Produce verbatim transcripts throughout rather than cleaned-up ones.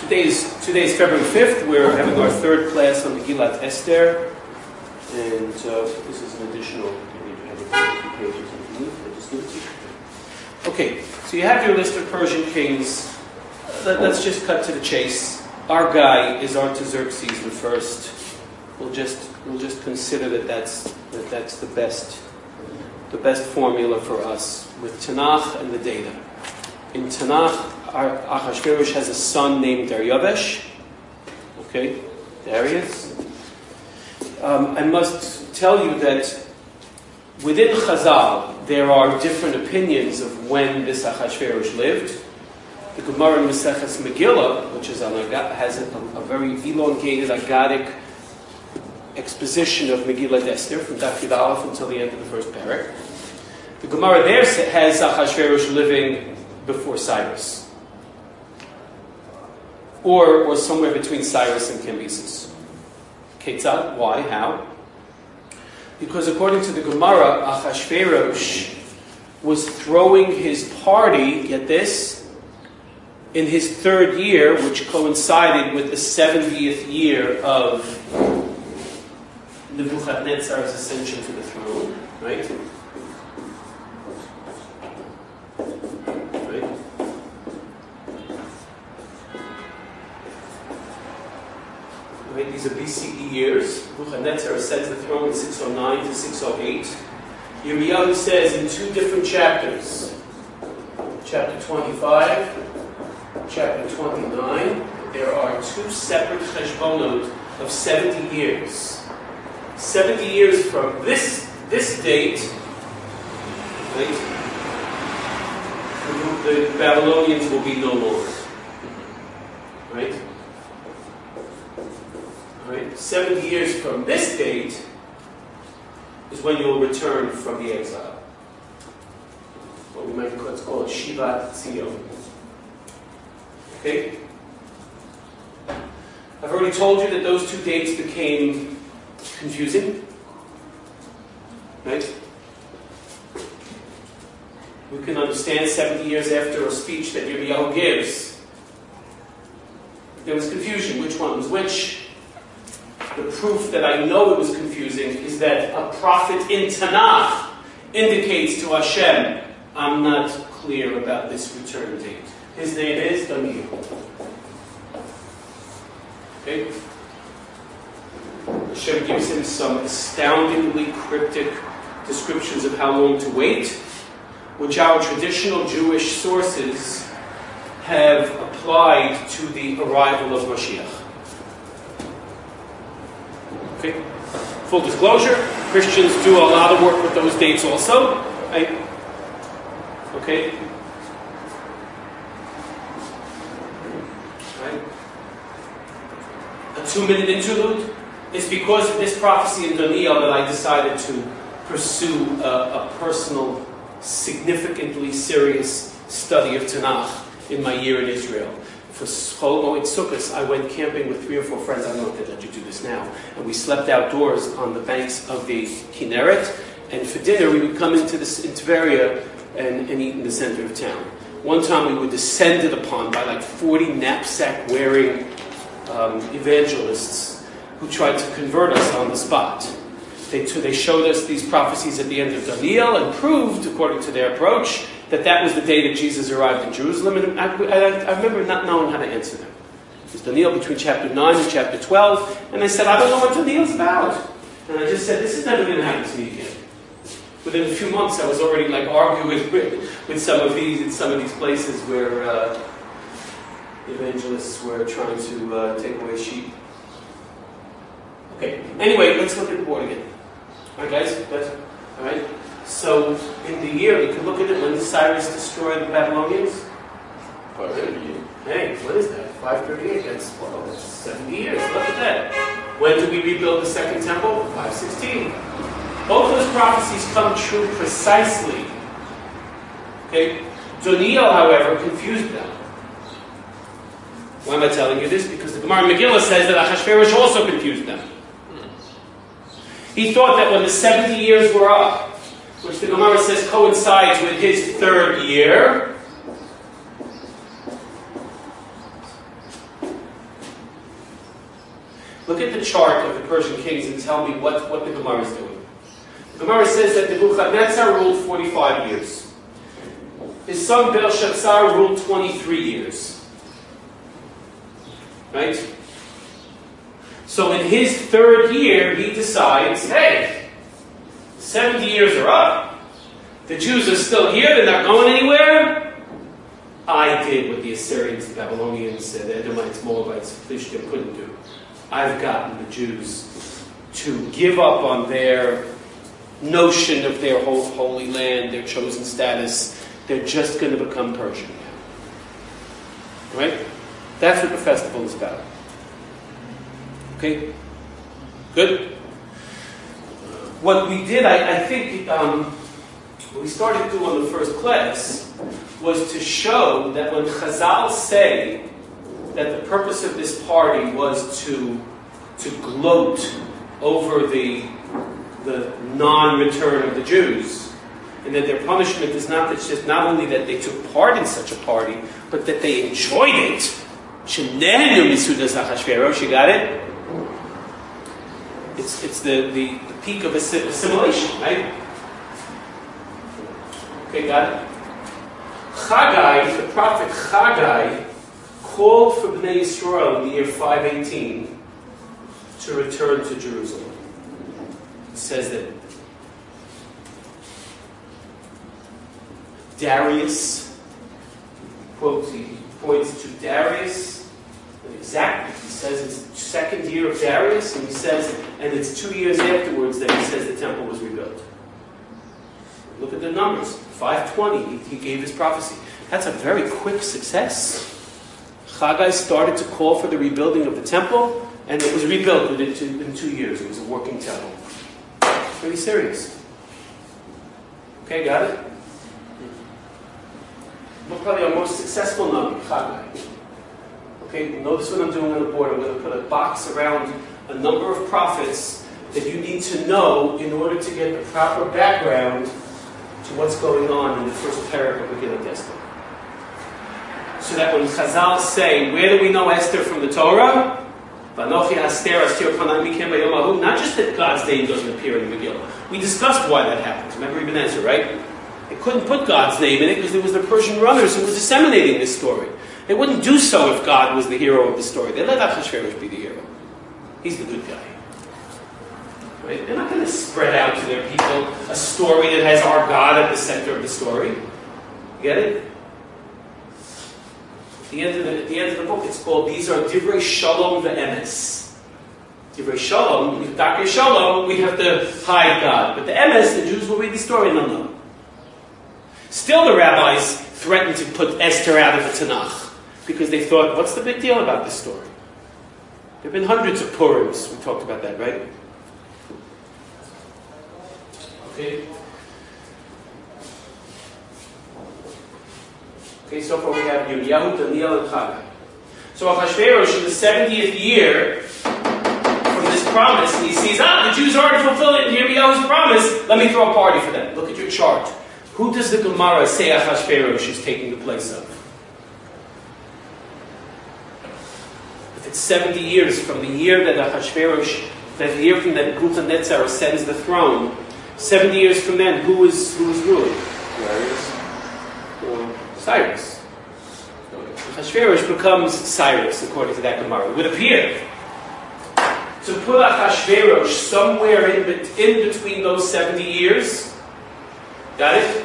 today is, today is February fifth. We're having our third class on Megillat Esther. And uh, this is an additional, you have a few pages underneath. I just give it to you. Okay, so you have your list of Persian kings. Let, let's just cut to the chase. Our guy is Artaxerxes the First. We'll just we'll just consider that that's that that's the best the best formula for us with Tanakh and the data. In Tanakh, Achashverosh has a son named Daryavesh. Okay, Darius. Um, I must tell you that within Chazal there are different opinions of when this Achashverosh lived. The Gemara in Maseches Megillah, which is on a, has a, a very elongated, agadic exposition of Megillah Esther from Daf Yud Aleph until the end of the first parak. The Gemara there has Achashverosh living before Cyrus, or or somewhere between Cyrus and Cambyses. Ketzad? Why? How? Because according to the Gemara, Achashverosh was throwing his party. Get this. In his third year, which coincided with the seventieth year of Nebuchadnezzar's ascension to the throne, right? Right? Right? These are B C E years. Nebuchadnezzar ascends the throne in six oh nine to six oh eight. Yirmiyahu says in two different chapters, chapter twenty-five, chapter twenty-nine, there are two separate cheshbonot of seventy years. seventy years from this this date, right, the Babylonians will be no longer. Right? Right? seventy years from this date is when you'll return from the exile. What we might let's call it Shivat Tzion. Okay? I've already told you that those two dates became confusing. Right? We can understand seventy years after a speech that Yirmiyahu gives. There was confusion. Which one was which? The proof that I know it was confusing is that a prophet in Tanakh indicates to Hashem, I'm not clear about this return date. His name is Daniel. Okay? Hashem gives him some astoundingly cryptic descriptions of how long to wait, which our traditional Jewish sources have applied to the arrival of Mashiach. Okay? Full disclosure, Christians do a lot of work with those dates also. Right? Okay? Right? A two-minute interlude. It's because of this prophecy in Daniel that I decided to pursue a, a personal, significantly serious study of Tanakh in my year in Israel. For Chol Moed Sukkos, I went camping with three or four friends. I don't know if they let you do this now. And we slept outdoors on the banks of the Kinneret. And for dinner, we would come into this in Tveria and, and eat in the center of town. One time, we were descended upon by like forty knapsack-wearing um, evangelists who tried to convert us on the spot. They, they showed us these prophecies at the end of Daniel and proved, according to their approach, that that was the day that Jesus arrived in Jerusalem. And I, I, I remember not knowing how to answer them. It was Daniel between chapter nine and chapter twelve. And I said, I don't know what Daniel's about. And I just said, this is never going to happen to me again. Within a few months, I was already like arguing with, with some of these in some of these places where uh, evangelists were trying to uh, take away sheep. Okay. Anyway, let's look at the board again. All right, guys. Good. All right. So, in the year, you can look at it when Cyrus destroyed the Babylonians. five thirty-eight. Hey, what is that? five thirty-eight. That's well, that's seventy years. Look at that. When did we rebuild the second temple? five sixteen. Both those prophecies come true precisely. Okay. Daniel, however, confused them. Why am I telling you this? Because the Gemara in Megillah says that Achashverosh also confused them. He thought that when the seventy years were up, which the Gemara says coincides with his third year, Look at the chart of the Persian kings and tell me what, what the Gemara is doing. The Gemara says that Nebuchadnezzar ruled forty-five years. His son Belshazzar ruled twenty-three years. Right? So in his third year, he decides, hey, seventy years are up. The Jews are still here. They're not going anywhere. I did what the Assyrians, the Babylonians, the Edomites, Moabites, Philistines couldn't do. I've gotten the Jews to give up on their notion of their whole holy land, their chosen status. They're just going to become Persian now. Right? That's what the festival is about. Okay? Good? What we did, I, I think, um, what we started doing on the first class was to show that when Chazal say that the purpose of this party was to, to gloat over the, the non-return of the Jews, and that their punishment is not, it's just not only that they took part in such a party, but that they enjoyed it. You got it? It's, it's the, the, the peak of assimilation, right? Okay, got it? Chagai, the prophet Chagai, called for Bnei Yisrael in the year five eighteen to return to Jerusalem. It says that Darius, quote, he points to Darius, exactly, he says it's second year of Darius, and he says, and it's two years afterwards that he says the temple was rebuilt. Look at the numbers, five twenty, he, he gave his prophecy. That's a very quick success. Chagai started to call for the rebuilding of the temple, and it was rebuilt within two, in two years. It was a working temple. Pretty serious. Okay, got it? We're probably our most successful number, Chagai. Okay, notice what I'm doing on the board. I'm going to put a box around a number of prophets that you need to know in order to get the proper background to what's going on in the first paragraph of Megillat Esther. So that when Chazal say, where do we know Esther from the Torah? Not just that God's name doesn't appear in the Megillah. We discussed why that happens. Remember Ibn Ezra, right? They couldn't put God's name in it because it was the Persian runners who were disseminating this story. They wouldn't do so if God was the hero of the story. They let Achashverosh be the hero. He's the good guy. Right? They're not going to spread out to their people a story that has our God at the center of the story. You get it? At the end of the, at the, end of the book, it's called, these are Divrei Shalom ve'emes. Divrei Shalom, Divrei Shalom, we have to hide God. But the emes, the Jews will read the story and they'll know. Still the rabbis threatened to put Esther out of the Tanakh because they thought, what's the big deal about this story? There have been hundreds of Purims. We talked about that, right? Okay. Okay, so far we have Yirmiyahu, Daniel, and Chagai. So Achashverosh in the seventieth year from this promise, and he sees, ah, the Jews already fulfilled it in Yirmiyahu's promise. Let me throw a party for them. Look at your chart. Who does the Gemara say Achashverosh is taking the place of? If it's seventy years from the year that Achashverosh, that the year from that Nebuchadnezzar ascends the throne, seventy years from then, who is who is ruling? Darius. Or Cyrus. Achashverosh becomes Cyrus, according to that Gemara. It would appear to put Achashverosh somewhere in, be- in between those seventy years, got it?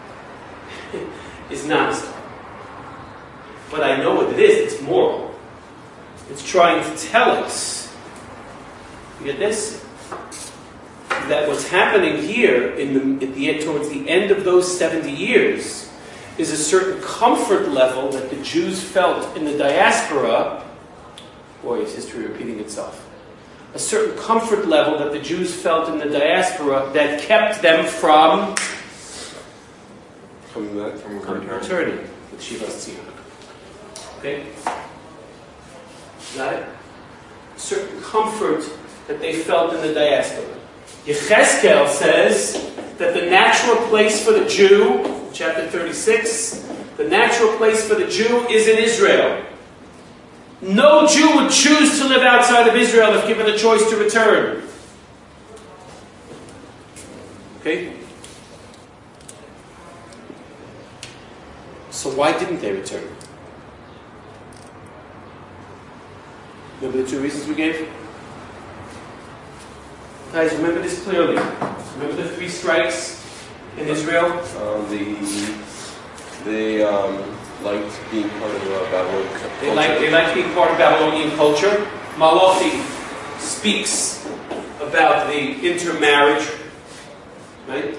Is not a star. But I know what it is, it's moral. It's trying to tell us, you get this? That what's happening here in the, at the, towards the end of those seventy years is a certain comfort level that the Jews felt in the diaspora. Boy, is history repeating itself. A certain comfort level that the Jews felt in the diaspora that kept them from Coming back from returning. returning with Shivas Tzion. Okay? Got it? A certain comfort that they felt in the diaspora. Yechezkel says that the natural place for the Jew, chapter thirty-six, the natural place for the Jew is in Israel. No Jew would choose to live outside of Israel if given a choice to return. Okay? So why didn't they return? Remember the two reasons we gave? Guys, remember this clearly. Remember the three strikes in Israel? Um, the they um, liked being part of uh, Babylonian culture. They like they like being part of Babylonian culture. Malachi speaks about the intermarriage, right?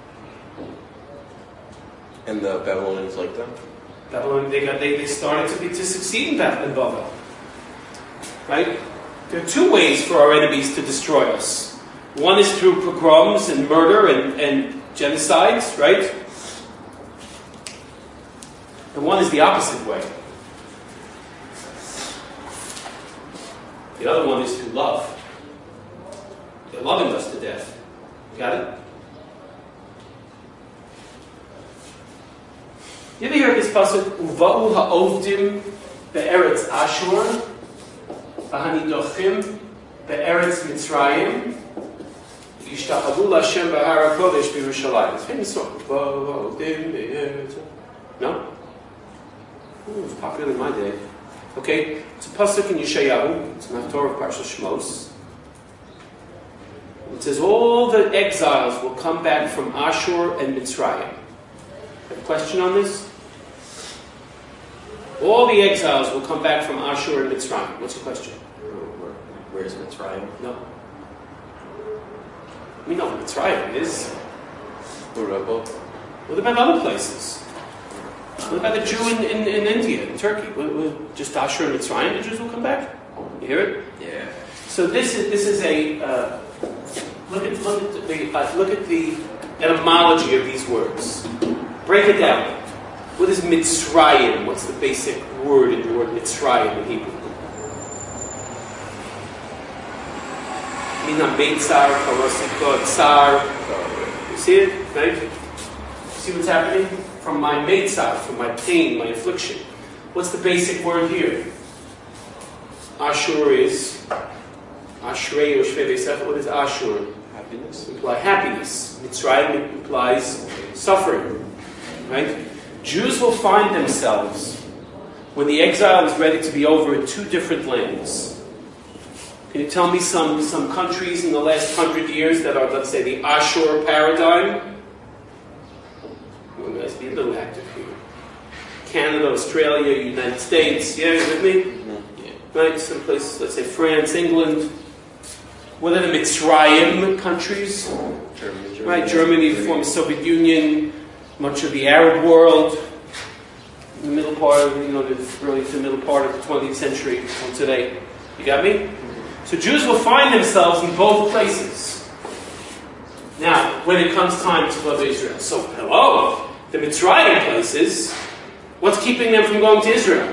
And the Babylonians liked them. Babylon, they got they, they started to be to succeed in Babylon, Babel. Right? There are two ways for our enemies to destroy us. One is through pogroms and murder and, and genocides, right? And one is the opposite way. The other one is through love. They're loving us to death. Got it? You ever hear this pasuk? Uva'u ha'ovdim be'eretz Ashur v'hanidochim be'eretz Mitzrayim yishtachavu l'Hashem b'har HaKodesh b'Yerushalayim. It's famous song. Uva'u ha'ovdim be'eretz. No? Ooh, it was popular in my day. Okay, it's a pasuk in Yeshayahu. It's an Haftorah of Parshas Shmos. It says all the exiles will come back from Ashur and Mitzrayim. Have a question on this? All the exiles will come back from Ashur and Mitzrayim. What's the question? Where, where's Mitzrayim? No. We know what Mitzrayim is. Rebel. What about other places? What about the Jew in, in, in India, in Turkey? What, what, just Ashur and Mitzrayim, the Jews will come back? You hear it? Yeah. So this is this is a uh, look at look at the uh, look at the etymology of these words. Break it down. What is Mitzrayim? What's the basic word in the word Mitzrayim in Hebrew? Mina Beitzar, Karosiko, Tsar. You see it? Right? See what's happening? From my Beitzar, from my pain, my affliction. What's the basic word here? Ashur is Ashrei or Shvei Beisach. What is Ashur? Happiness. Imply happiness. Mitzrayim implies suffering. Right? Jews will find themselves, when the exile is ready to be over, in two different lands. Can you tell me some, some countries in the last hundred years that are, let's say, the Ashur paradigm? Well, let's be a little active here. Canada, Australia, United States. Yeah, you with me? Mm-hmm. Yeah. Right? Some places, let's say France, England. What are the Mitzrayim countries? Germany. Germany. Right, Germany, the former Soviet Union. Much of the Arab world, in the middle part of, you know, the early to the middle part of the twentieth century until today. You got me? Mm-hmm. So Jews will find themselves in both places. Now, when it comes time to go to Israel. So, hello, the Mitzrayim places, what's keeping them from going to Israel?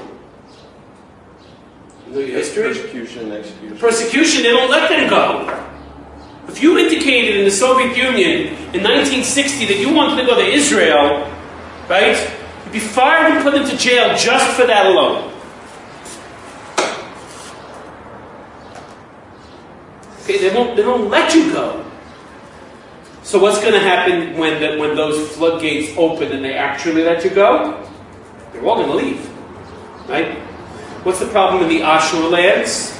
You know your history? Persecution and execution. Persecution, they don't let them go. If you indicated in the Soviet Union in nineteen sixty that you wanted to go to Israel, right, you'd be fired and put into jail just for that alone. Okay, they won't, they don't let you go. So what's going to happen when, the, when those floodgates open and they actually let you go? They're all going to leave, right? What's the problem in the Ashur lands?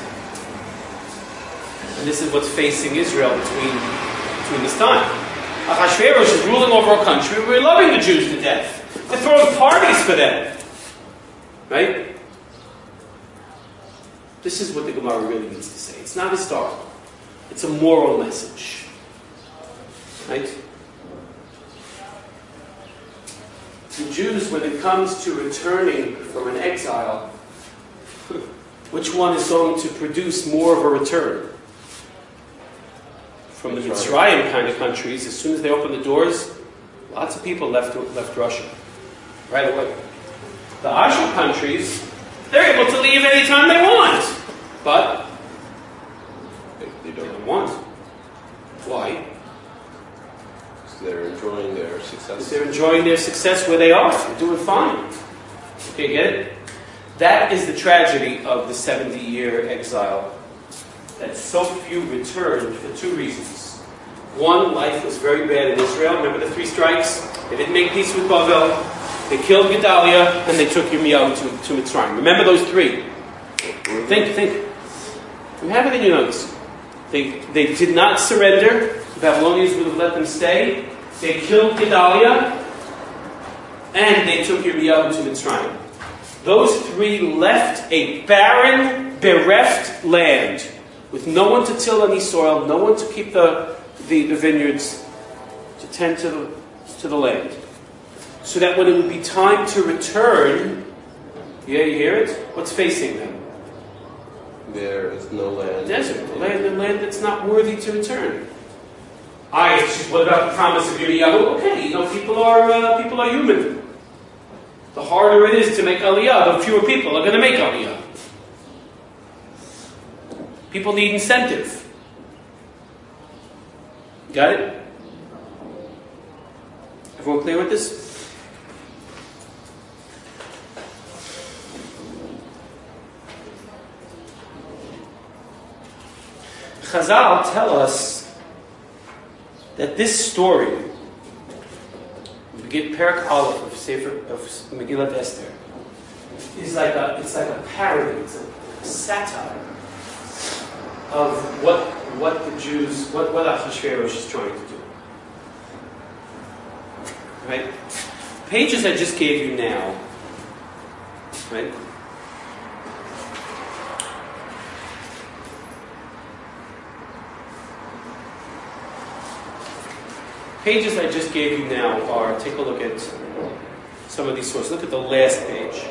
And this is what's facing Israel between, between this time. Achashverosh is ruling over our country. We're loving the Jews to death. They're throwing parties for them. Right? This is what the Gemara really means to say. It's not historical. It's a moral message. Right? The Jews, when it comes to returning from an exile, which one is going to produce more of a return? From the Mitzrayim kind of countries, as soon as they opened the doors, lots of people left left Russia right away. The Ashur countries, they're able to leave anytime they want, but They, they they don't. don't want. Why? Because they're enjoying their success. Because they're enjoying their success where they are. They're doing fine. Okay, get it? That is the tragedy of the seventy-year exile, that so few returned for two reasons. One, life was very bad in Israel. Remember the three strikes? They didn't make peace with Bavel. They killed Gedalia, and they took Yirmiyahu to, to Mitzrayim. Remember those three. Think, think. You have it in your notes. They, they did not surrender. The Babylonians would have let them stay. They killed Gedalia, and they took Yirmiyahu to Mitzrayim. Those three left a barren, bereft land with no one to till any soil, no one to keep the, the, the vineyards, to tend to the, to the land. So that when it would be time to return, yeah, you hear it? What's facing them? There is no land. Desert, the land, the land that's not worthy to return. I, what about the promise of Yirmiyahu? Okay, you know, people are uh, people are human. The harder it is to make Aliyah, the fewer people are going to make Aliyah. People need incentive. Got it? Everyone clear with this? Chazal tell us that this story, we begin Perek Aleph of Sefer of Megillat Esther, is like a it's like a parody, it's a satire of what what the Jews, what what Achashverosh is trying to do. Right? Pages I just gave you now, right? Pages I just gave you now are, take a look at some of these sources. Look at the last page.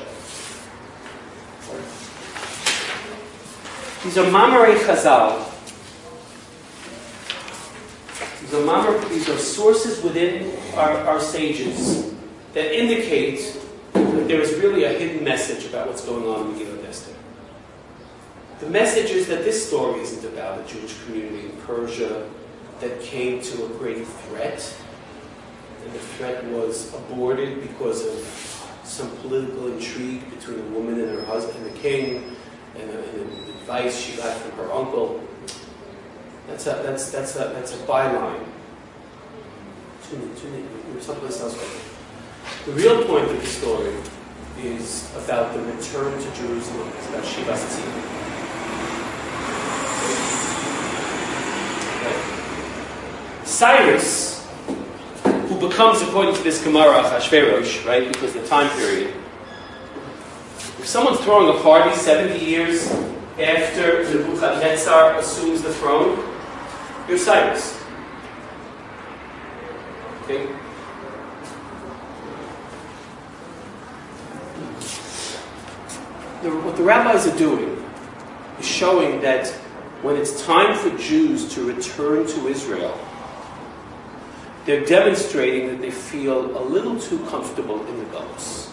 These are Mamarei Chazal. These are, mamar, these are sources within our, our sages that indicate that there is really a hidden message about what's going on in Megillat Esther. The message is that this story isn't about a Jewish community in Persia that came to a great threat, and the threat was aborted because of some political intrigue between a woman and her husband, the king, and, and the advice she got from her uncle. That's a that's that's a that's a byline. Tune in, tune in. You're someplace else right now. The real point of the story is about the return to Jerusalem. It's about Shivat Tzidkon. Cyrus, who becomes, according to this Gemara, Achashverosh, right, because of the time period. If someone's throwing a party seventy years after Nebuchadnezzar assumes the throne, you're Cyrus. Okay? The, what the rabbis are doing is showing that when it's time for Jews to return to Israel, they're demonstrating that they feel a little too comfortable in the Galus.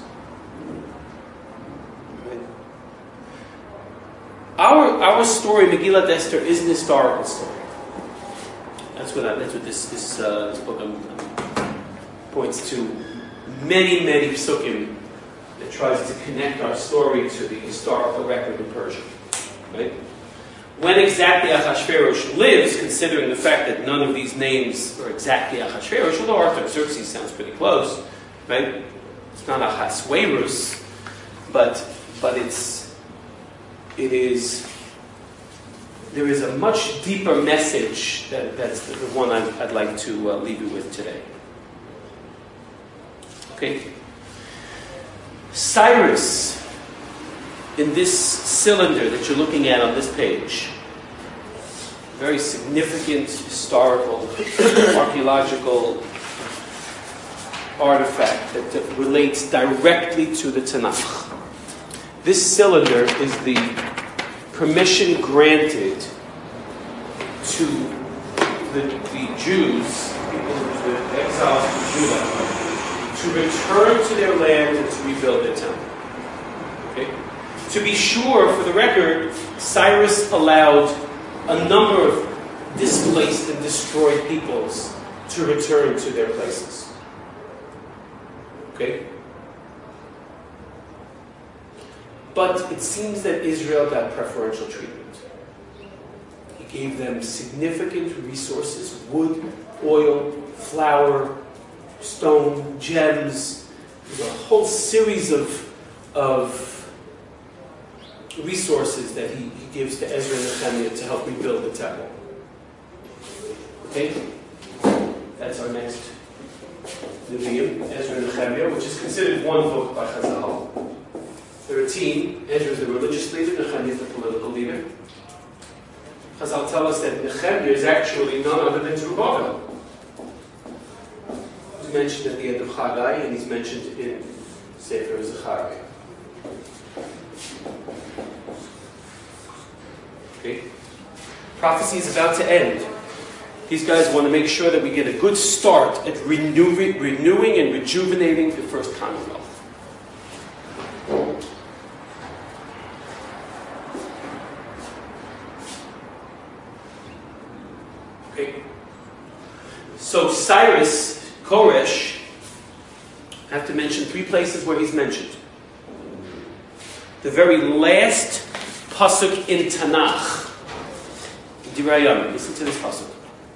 Right? Our our story, Megillat Esther, is an historical story. That's what I, that's what this this, uh, this book um, points to. Many many psukim that tries to connect our story to the historical record in Persia. Right? When exactly Achashverosh lives, considering the fact that none of these names are exactly Achashverosh, although Artaxerxes sounds pretty close, right? It's not Ahasuerus, but but it's it is there is a much deeper message that, that's the, the one I'd, I'd like to uh, leave you with today. Okay, Cyrus, in this cylinder that you're looking at on this page, very significant historical, archaeological artifact that, that relates directly to the Tanakh. This cylinder is the permission granted to the, the Jews, people, the exiles from Judah, to return to their land and to rebuild their temple. Okay? To be sure, for the record, Cyrus allowed a number of displaced and destroyed peoples to return to their places. Okay? But it seems that Israel got preferential treatment. He gave them significant resources: wood, oil, flour, stone, gems. There's a whole series of, of resources that he, he gives to Ezra and Nehemiah to help rebuild the temple. Okay? That's our next Nevi'im, Ezra and Nehemiah, which is considered one book by Chazal. There are a team. Ezra is the religious leader, Nehemiah is the political leader. Chazal tell us that Nehemiah is actually none other than Zerubbabel. He's mentioned at the end of Haggai, and he's mentioned in Sefer Zechariah. Okay? Prophecy is about to end. These guys want to make sure that we get a good start at renewing, renewing and rejuvenating the first Commonwealth. Okay. So Cyrus, Koresh, I have to mention three places where he's mentioned. The very last pasuk in Tanakh, Divrei Yamim. Listen to this pasuk.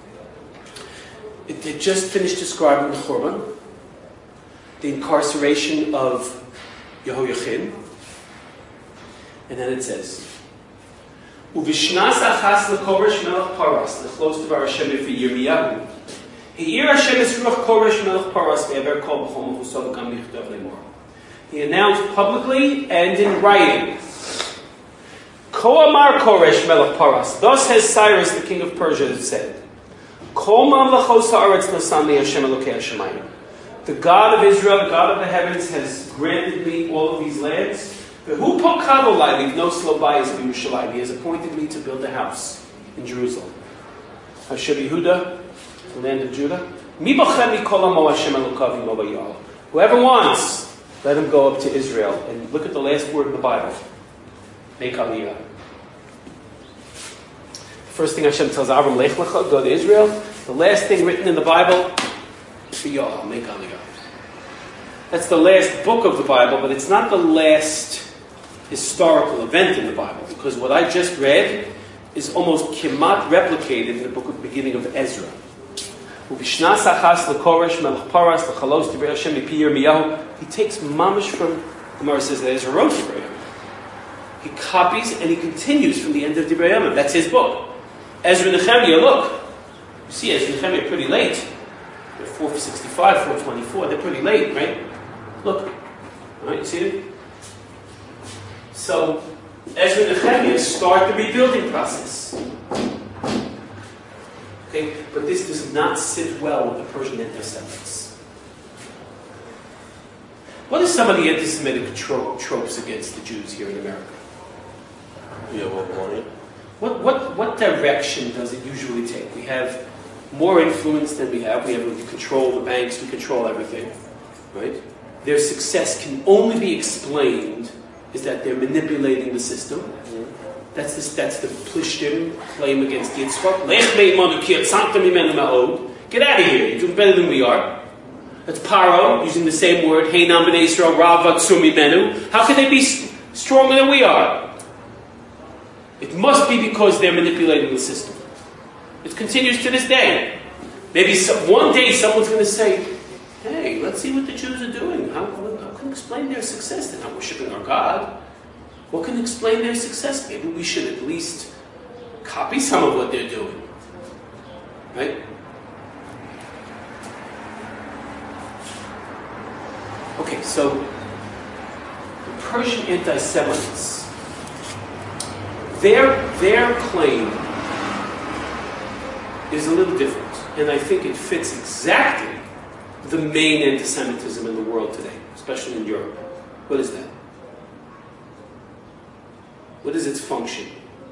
It, it just finished describing the Churban, the incarceration of Yehoiachin, and then it says, "Uvishnas achas leKoresh melech Paras lechlos devar Hashem for Yirmiyahu. Heir Hashem es ruach Koresh melech Paras ve'aver kol b'chol mechusov v'gam nichtav lemor." He announced publicly and in writing, "Ko amar Koresh melech Paras." Thus has Cyrus, the king of Persia, said, "Kol mamlachos haaretz nasan li Hashem Elokei hashamayim." The God of Israel, the God of the heavens, has granted me all of these lands. V'hu pokad olai leave no slow bayis b'Yerushalayim. He has appointed me to build a house in Jerusalem. Asher Yehuda, the land of Judah. Mi bachem mikol amo Hashem Elokav imo vayal. Whoever wants, let him go up to Israel. And look at the last word in the Bible. Make aliyah. First thing Hashem tells Avram, Lech lecha, go to Israel. The last thing written in the Bible, B'yal, make aliyah. That's the last book of the Bible, but it's not the last historical event in the Bible, because what I just read is almost kimat replicated in the book of the beginning of Ezra. He takes mamish from, Gemara says that Ezra wrote Divrei Yamim. He copies and he continues from the end of Divrei Yamim. That's his book. Ezra and Nehemiah, look. You see, Ezra and Nehemiah are pretty late. They're four sixty-five, four twenty-four. They're pretty late, right? Look. All right, you see it? So, Ezra and Nehemiah start the rebuilding process. Okay, but this does not sit well with the Persian anti-Semites. What are some of the anti-Semitic tro- tropes against the Jews here in America? Yeah, what money? What, what, what direction does it usually take? We have more influence than we have. We have we control the banks, we control everything. Right? Their success can only be explained is that they're manipulating the system. Mm-hmm. That's the, that's the Plishtim claim against Yitzchak. Get out of here, you're doing better than we are. That's Paro, using the same word, Heinam b'nei Yisrael, Rav Atzur mimenu. How can they be stronger than we are? It must be because they're manipulating the system. It continues to this day. Maybe some, one day someone's going to say, hey, let's see what the Jews are doing. How, how can explain their success? They're not worshiping our God. What can explain their success? Maybe we should at least copy some of what they're doing. Right? Okay, so the Persian anti-Semites, their, their claim is a little different, and I think it fits exactly the main anti-Semitism in the world today, especially in Europe. What is that? What is its function?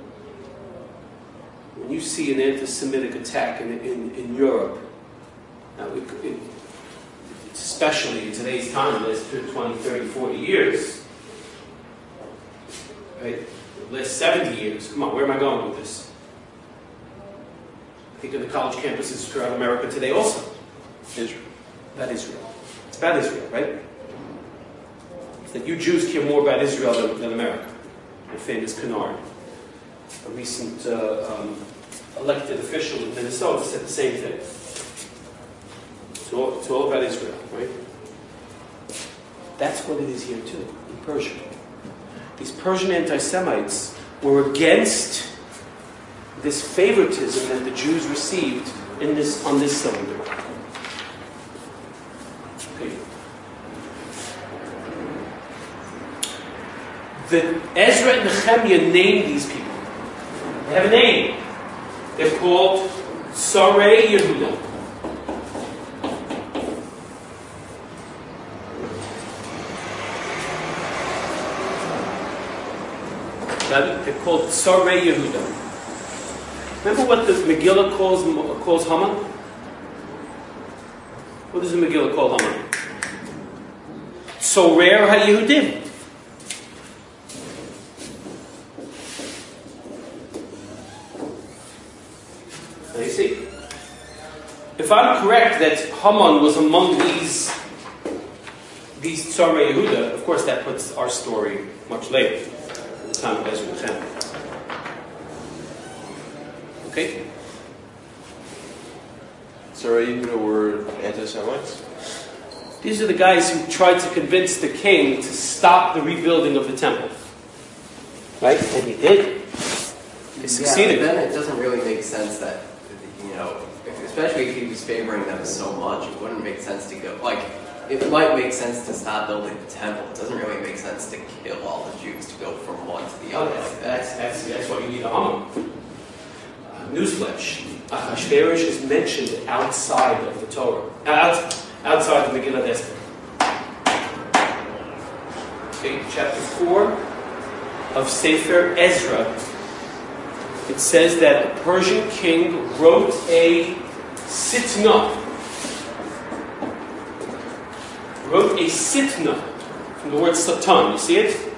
When you see an anti-Semitic attack in, in, in Europe, now it, it, especially in today's time, the last twenty, thirty, forty years, right? The last seventy years, come on, where am I going with this? I think of the college campuses throughout America today also. Israel. About Israel. It's about Israel, right? that you Jews care more about Israel than, than America. The famous Kennard, a recent uh, um, elected official in Minnesota, said the same thing. It's all, it's all about Israel, right? That's what it is here too, in Persia. These Persian anti-Semites were against this favoritism that the Jews received in this on this cylinder. Okay. The Ezra and Nehemiah named these people. They have a name. They're called Sarei Yehuda. They're called Sarei Yehuda. Remember what the Megillah calls calls Haman? What does the Megillah call Haman? Sorer HaYehudim. Now you see, if I'm correct that Haman was among these these Sarei Yehuda, of course that puts our story much later. Time of Ezra and Nehemiah. Okay? Sarei Yehuda were anti-Semites? These are the guys who tried to convince the king to stop the rebuilding of the temple. Right? And he did. He succeeded. Yeah, but then it doesn't really make sense that, you know, if, especially if he was favoring them so much, it wouldn't make sense to go, like, it might make sense to stop building the temple. It doesn't really make sense to kill all the Jews to go from one to the other. Oh, like that. that's, that's, that's why you need a Haman. Uh, newsflash. Ahasuerus is mentioned outside of the Torah. Out, outside of Megillah Esther. Okay, chapter four of Sefer Ezra. It says that a Persian king wrote a sitna. Wrote a sitna from the word satan. You see it?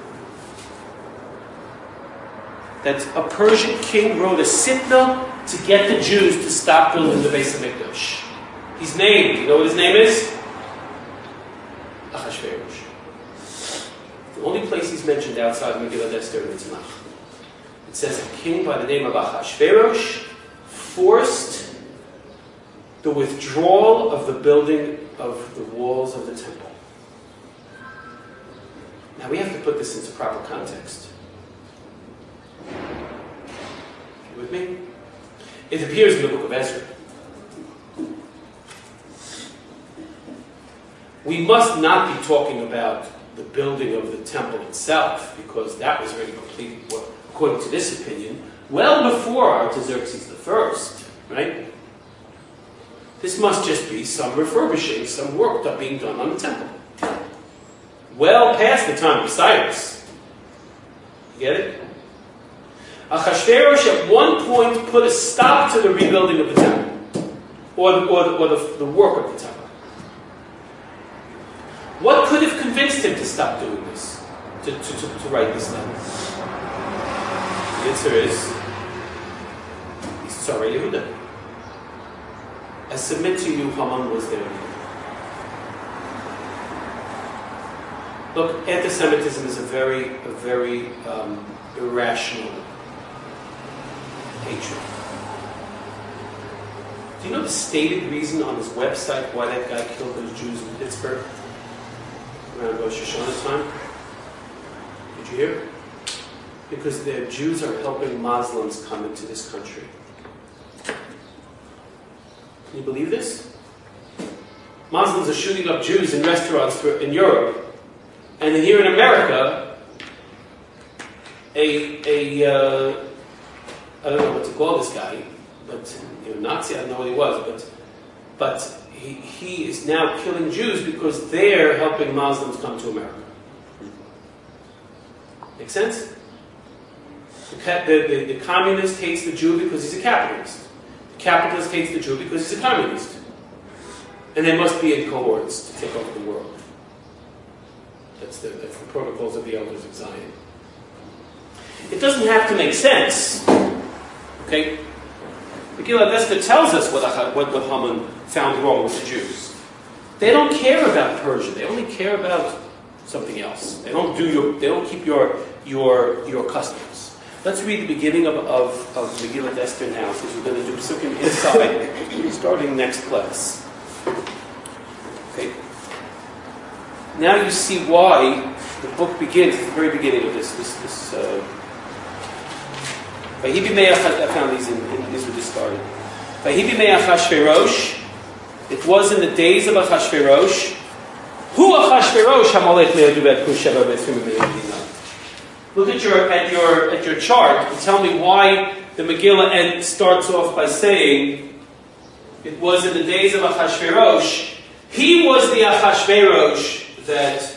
That a Persian king wrote a sitna to get the Jews to stop building the Beis HaMikdash. He's named. You know what his name is? Ahasuerus. The only place he's mentioned outside of Megillah Esther in Tanakh. It says a king by the name of Ahasuerus forced the withdrawal of the building of the walls of the temple. Now we have to put this into proper context. You with me? It appears in the book of Ezra. We must not be talking about the building of the temple itself, because that was already completed, according to this opinion, well before Artaxerxes the First, right? This must just be some refurbishing, some work that being done on the temple. Well past the time of Cyrus. You get it? Ahasuerus at one point put a stop to the rebuilding of the temple, or the, or the, or the, the work of the temple. What could have convinced him to stop doing this, to, to, to, to write this letter? The answer is, he's Sarei Yehuda. I submit to you, Haman was there. Look, anti-Semitism is a very, a very um, irrational hatred. Do you know the stated reason on his website why that guy killed those Jews in Pittsburgh around Rosh Hashanah time? Did you hear? Because the Jews are helping Muslims come into this country. Can you believe this? Muslims are shooting up Jews in restaurants for, in Europe, and then here in America, a a uh, I don't know what to call this guy, but you know, Nazi. I don't know what he was, but but he he is now killing Jews because they're helping Muslims come to America. Make sense? The, the, the, the communist hates the Jew because he's a capitalist. The capitalist hates the Jew because he's a communist. And they must be in cohorts to take over the world. That's the, that's the protocols of the elders of Zion. It doesn't have to make sense. Okay? Megillah Esther tells us what, what, what Haman found wrong with the Jews. They don't care about Persia. They only care about something else. They don't do your, they don't keep your your your customs. Let's read the beginning of of, of Megillat Esther now, because we're going to do psukim inside, starting next class. Okay. Now you see why the book begins at the very beginning of this. This this. Uh, I found these in, in these were just started. It was in the days of Achashverosh. Who Achashverosh Hamalech Me'aduvet Kusheva B'Fim B'Yedina. Look at your at your at your chart and tell me why the Megillah end starts off by saying it was in the days of Achashverosh. He was the Achashverosh that.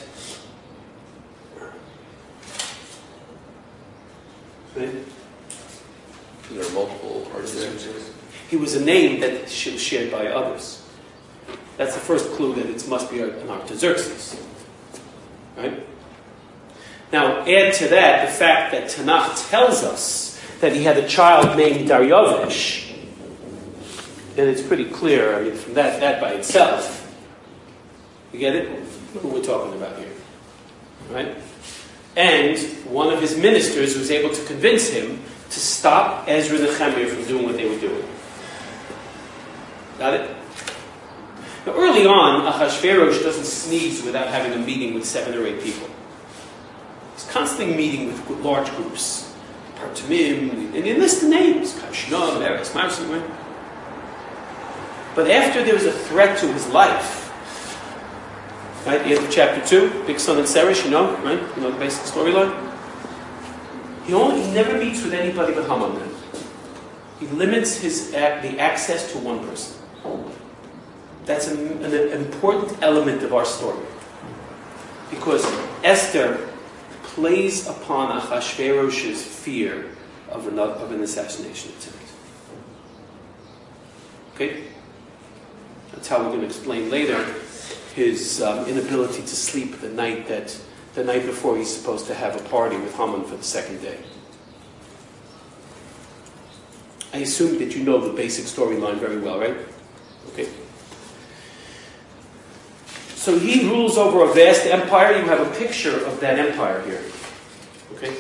Right? There are multiple Artaxerxes. He was a name that was shared by others. That's the first clue that it must be an Artaxerxes. Right? Now, add to that the fact that Tanakh tells us that he had a child named Daryavesh. And it's pretty clear, I mean, from that, that by itself. You get it? Who we're talking about here. Right? And one of his ministers was able to convince him to stop Ezra and Nehemiah from doing what they were doing. Got it? Now, early on, Achashverosh doesn't sneeze without having a meeting with seven or eight people. He's constantly meeting with large groups. Partamim, and he lists the names. Kashnah, Meretz, Marsim. But after there was a threat to his life, right, the end of chapter two, big son and Seresh, you know, right? You know the basic storyline? He only he never meets with anybody but Haman then. He limits his the access to one person. That's an, an important element of our story. Because Esther plays upon Achashverosh's fear of an, of an assassination attempt. Okay? That's how we're going to explain later his um, inability to sleep the night that the night before he's supposed to have a party with Haman for the second day. I assume that you know the basic storyline very well, right? Okay. So he rules over a vast empire. You have a picture of that empire here. Okay?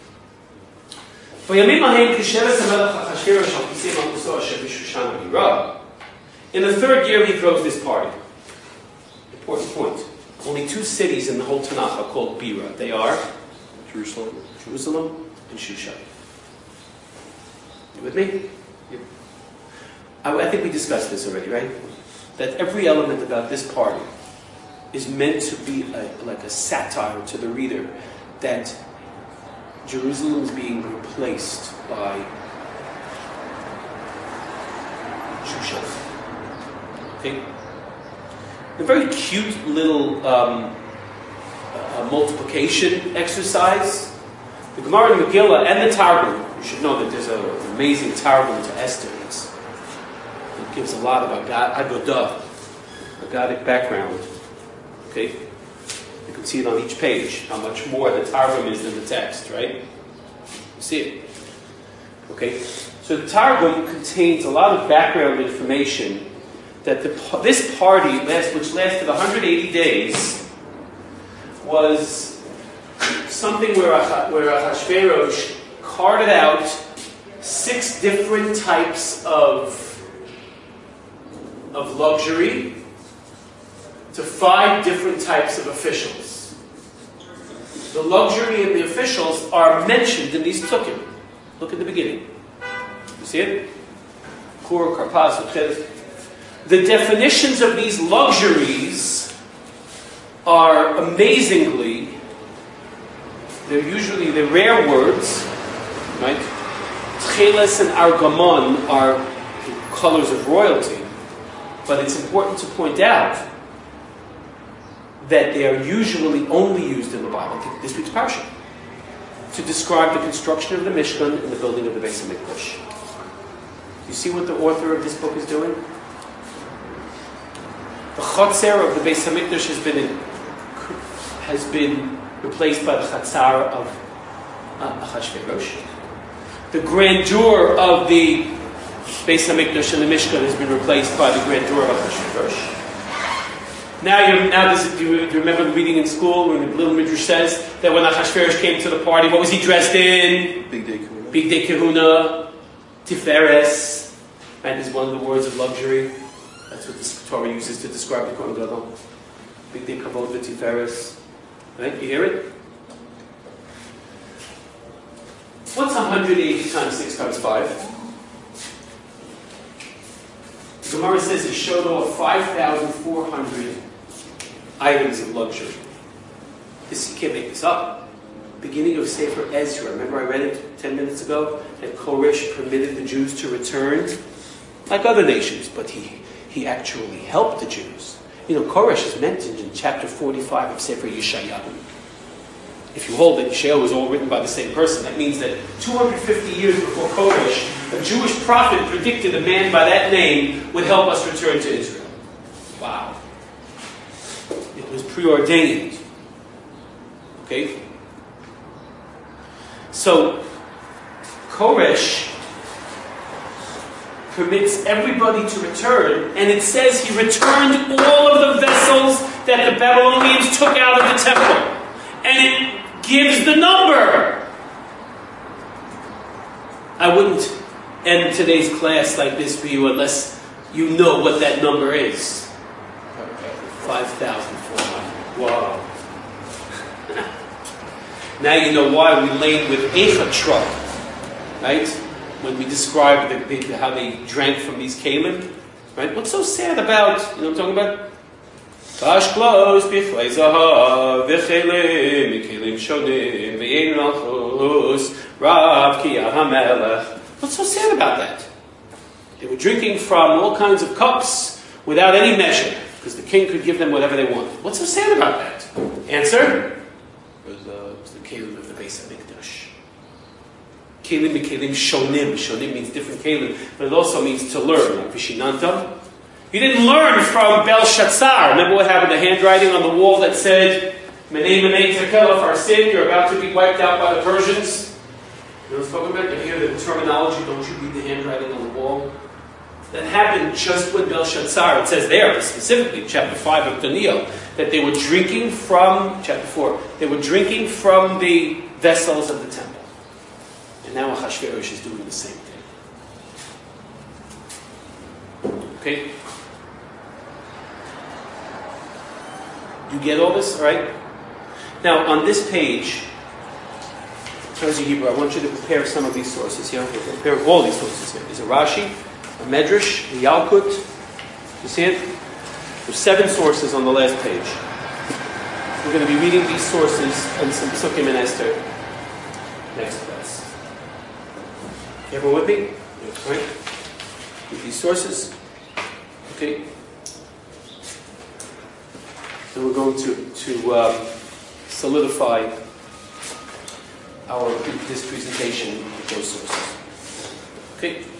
In the third year, he throws this party. Important point. Only two cities in the whole Tanakh are called Bira. They are Jerusalem. Jerusalem and Shushan. You with me? Yep. I, I think we discussed this already, right? That every element about this party is meant to be a, like a satire to the reader that Jerusalem is being replaced by Shushan. Okay? A very cute little um, uh, multiplication exercise. The Gemara and Megillah and the Targum, you should know that there's a, an amazing Targum to Esther. It's, it gives a lot about God, Agodah, a Godic background. Okay? You can see it on each page, how much more the Targum is than the text, right? You see it. Okay? So the Targum contains a lot of background information that the, this party, last, which lasted one hundred eighty days, was something where, where Ahasuerus carted out six different types of, of luxury to five different types of officials. The luxury and the officials are mentioned in these psukim. Look at the beginning. You see it? Kur, Karpas, Uchev. The definitions of these luxuries are amazingly, they're usually the rare words, right? Tcheles and Argamon are colors of royalty, but it's important to point out that they are usually only used in the Bible, this week's parsha, to describe the construction of the Mishkan and the building of the Beis HaMikdash. You see what the author of this book is doing? The Chatzar of the Beis HaMikdash has been in, has been replaced by the Chatzar of uh, Achashverosh. The grandeur of the Beis HaMikdash and the Mishkan has been replaced by the grandeur of Achashverosh. Now, you now does it, do, you, do you remember reading in school when the little Midrash says that when Achashverosh came to the party, what was he dressed in? Big day kahuna. Big day kahuna, tiferes, and is one of the words of luxury. That's what the Torah uses to describe the Kohen Gadol. Big day kavod v'tiferes. Right? You hear it? What's one hundred eighty times six times five? The Gemara says it showed off five thousand four hundred items of luxury. This, you can't make this up. Beginning of Sefer Ezra. Remember I read it ten minutes ago? That Koresh permitted the Jews to return, like other nations, but he, he actually helped the Jews. You know, Koresh is mentioned in chapter forty-five of Sefer Yeshayahu. If you hold that Yeshayahu was all written by the same person, that means that two hundred fifty years before Koresh, a Jewish prophet predicted a man by that name would help us return to Israel. Wow. It was preordained. Okay? So, Koresh permits everybody to return, and it says he returned all of the vessels that the Babylonians took out of the temple. And it gives the number. I wouldn't end today's class like this for you unless you know what that number is. five thousand four hundred. Wow. Now you know why we laid with Echa truck, right? When we described the, the, how they drank from these kalim, right? What's so sad about, you know what I'm talking about? Tashklos bichlei zahav v'chelim mikelim shonim v'yein malchus rav ki hamelech. What's so sad about that? They were drinking from all kinds of cups without any measure, because the king could give them whatever they wanted. What's so sad about that? Answer? It was, uh, it was the kelim of the Beis HaMikdash. Kelim mikelim shonim. Shonim means different kelim, but it also means to learn, like Vishinantam. You didn't learn from Belshazzar. Remember what happened? The handwriting on the wall that said, Menei Menei Tekel, of our sin, you're about to be wiped out by the Persians. You know what I'm talking about? You hear the terminology, don't you read the handwriting on the wall? That happened just when Belshazzar, it says there, specifically, chapter five of Daniel, that they were drinking from, chapter four, they were drinking from the vessels of the temple. And now Achashverosh is doing the same thing. Okay? You get all this, all right? Now, on this page, Trazi Hebrew, I want you to prepare some of these sources here. Prepare all these sources here. There's a Rashi, a Medrash, a Yalkut. You see it? There's seven sources on the last page. We're going to be reading these sources and some Psukim and Esther next class. Everyone with me? All right? With these sources. Okay? So we're going to, to um, solidify our this presentation with those sources. Okay?